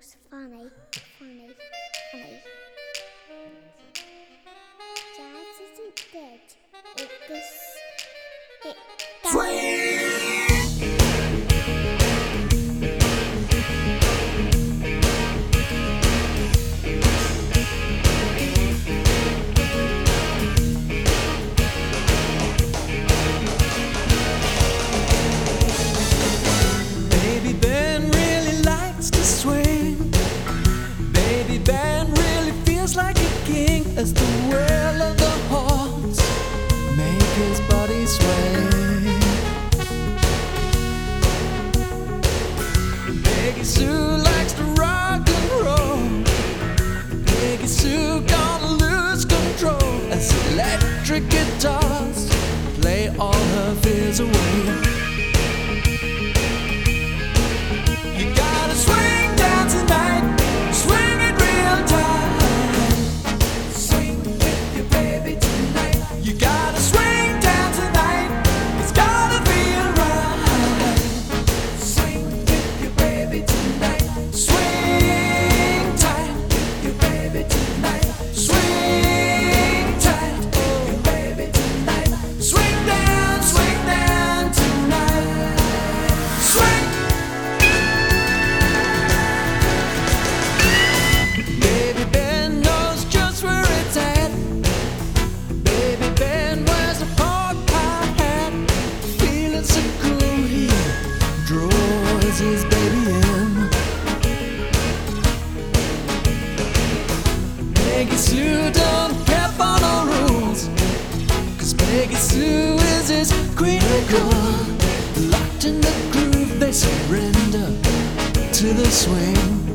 most funny. Jazz isn't dead. It Baby Ben really likes to swing. Baby Ben really feels like a king as the whirl of the horns make his body sway. Peggy Sue likes to rock and roll. Peggy Sue gonna lose control as electric guitars play all her fears away. You gotta swing down tonight, swing it real tight. Swing with your baby tonight. You gotta swing down tonight, it's gotta feel right. Swing with your baby tonight. Swing tight with your baby tonight. Swing tight with your baby tonight. Swing down tonight. Swing. Baby Ben knows just where it's at. Baby Ben wears a pork pie hat, feeling so cool he draws his baby in. Peggy Sue don't care for no rules, 'cause Peggy Sue is his queen of cool. Locked in the groove they surrender to the swing.